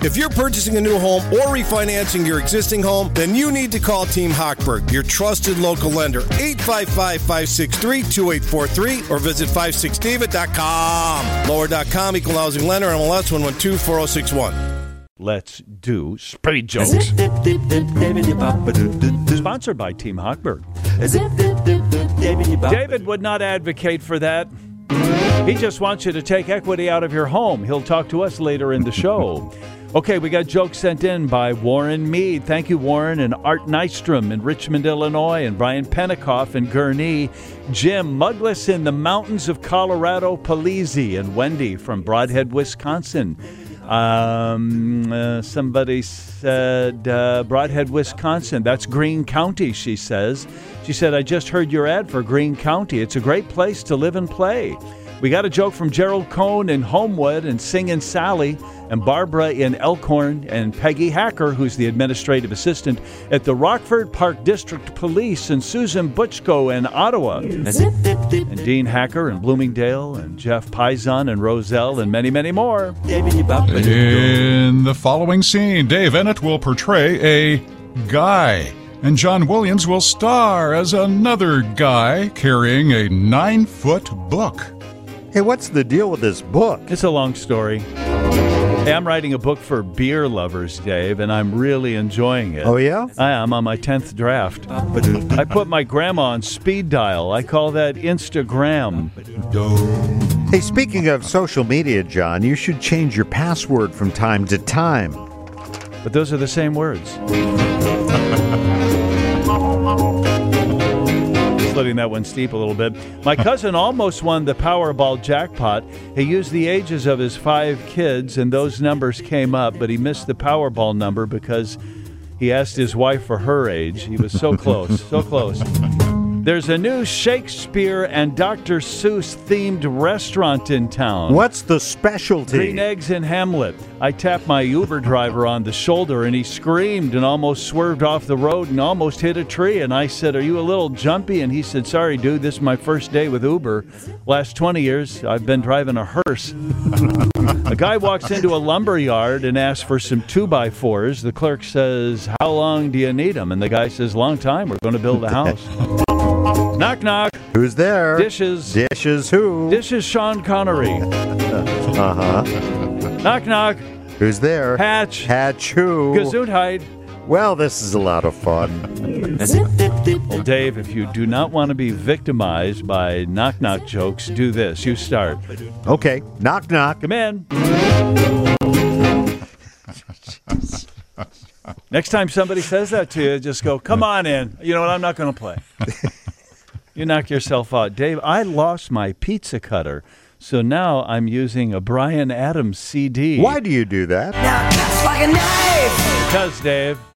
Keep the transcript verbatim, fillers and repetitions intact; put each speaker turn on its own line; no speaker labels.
If you're purchasing a new home or refinancing your existing home, then you need to call Team Hochberg, your trusted local lender. eight five five, five six three, two eight four three or visit five six david dot com. Lower dot com, equal housing lender, M L S one one two four zero six one.
Let's do speed jokes. Sponsored by Team Hochberg. David would not advocate for that. He just wants you to take equity out of your home. He'll talk to us later in the show. Okay, we got jokes sent in by Warren Mead. Thank you, Warren, and Art Nystrom in Richmond, Illinois, and Brian Penikoff in Gurnee. Jim Muglis in the mountains of Colorado, Palisi, and Wendy from Broadhead, Wisconsin. Um, uh, somebody said uh, Broadhead, Wisconsin. That's Greene County, she says. She said, I just heard your ad for Greene County. It's a great place to live and play. We got a joke from Gerald Cohn in Homewood and Singin' Sally, and Barbara in Elkhorn, and Peggy Hacker, who's the administrative assistant at the Rockford Park District Police, and Susan Butchko in Ottawa, and Dean Hacker in Bloomingdale, and Jeff Pizon and Roselle, and many, many more.
In the following scene, Dave Ennett will portray a guy, and John Williams will star as another guy carrying a nine-foot book.
Hey, what's the deal with this book?
It's a long story. Hey, I'm writing a book for beer lovers, Dave, and I'm really enjoying it.
Oh, yeah?
I am on my tenth draft. I put my grandma on speed dial. I call that Instagram.
Hey, speaking of social media, John, you should change your password from time to time.
But those are the same words. Letting that one steep a little bit. My cousin almost won the Powerball jackpot. He used the ages of his five kids, and those numbers came up, but he missed the Powerball number because he asked his wife for her age. He was so close, so close. There's a new Shakespeare and Doctor Seuss themed restaurant in town.
What's the specialty?
Green eggs and Hamlet. I tapped my Uber driver on the shoulder, and he screamed and almost swerved off the road and almost hit a tree. And I said, are you a little jumpy? And he said, sorry, dude, this is my first day with Uber. Last twenty years, I've been driving a hearse. A guy walks into a lumber yard and asks for some two by fours. The clerk says, how long do you need them? And the guy says, long time. We're going to build a house. Knock, knock.
Who's there?
Dishes.
Dishes who?
Dishes Sean Connery.
Uh-huh.
Knock, knock.
Who's there?
Hatch.
Hatch who?
Gesundheit.
Well, this is a lot of fun.
Well, Dave, if you do not want to be victimized by knock-knock jokes, do this. You start.
Okay. Knock, knock.
Come in. Next time somebody says that to you, just go, come on in. You know what? I'm not going to play. You knock yourself out. Dave, I lost my pizza cutter, so now I'm using a Bryan Adams C D.
Why do you do that?
Now cuts like a knife.
Because, Dave.